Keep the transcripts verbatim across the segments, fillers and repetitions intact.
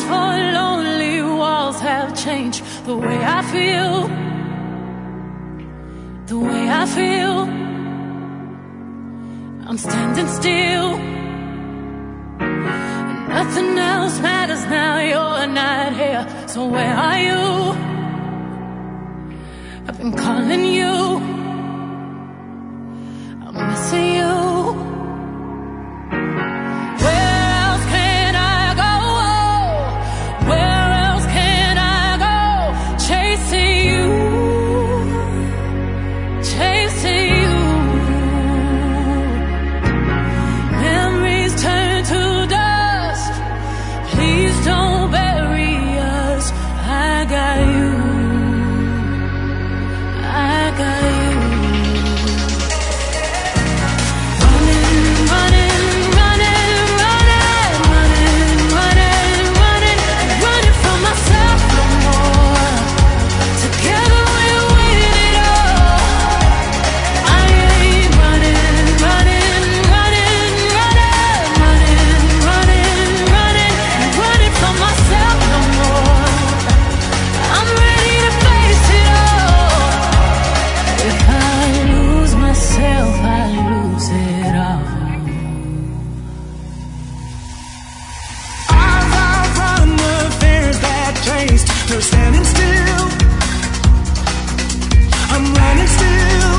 these four lonely walls have changed the way I feel, the way I feel. I'm standing still, and nothing else matters now. You're not here, so where are you? I've been calling you, I'm missing you. Where else can I go? Where else can I go? Chasing you, chasing you. Memories turn to dust. Please don't bury us. I got you, I got you. No standing still, I'm running still,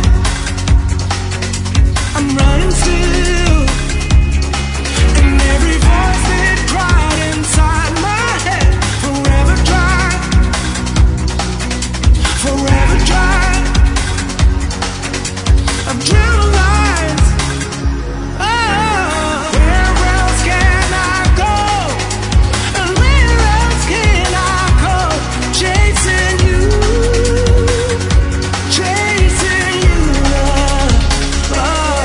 I'm running still. And every voice that cried inside my head, forever dry, forever dry. I've drilled lines. Oh, where else can I go? And where else can I go? Chasing you, chasing you, oh,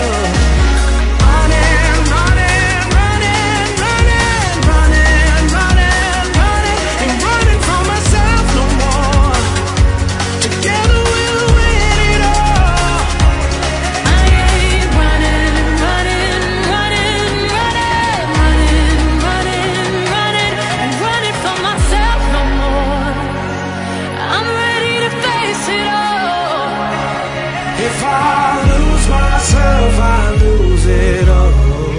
running, running, running, running, running, running, running, ain't running from myself no more. Together we'll win it all. I ain't running, running, running, running, running, running, running, ain't running from myself no more. I'm ready to face it all. If I lose myself, I lose it all.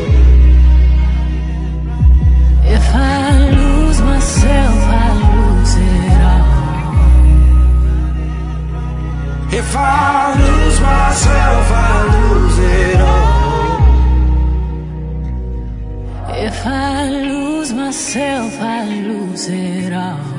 If I lose myself, I lose it all. If I lose myself, I lose it all. If I lose myself, I lose it all.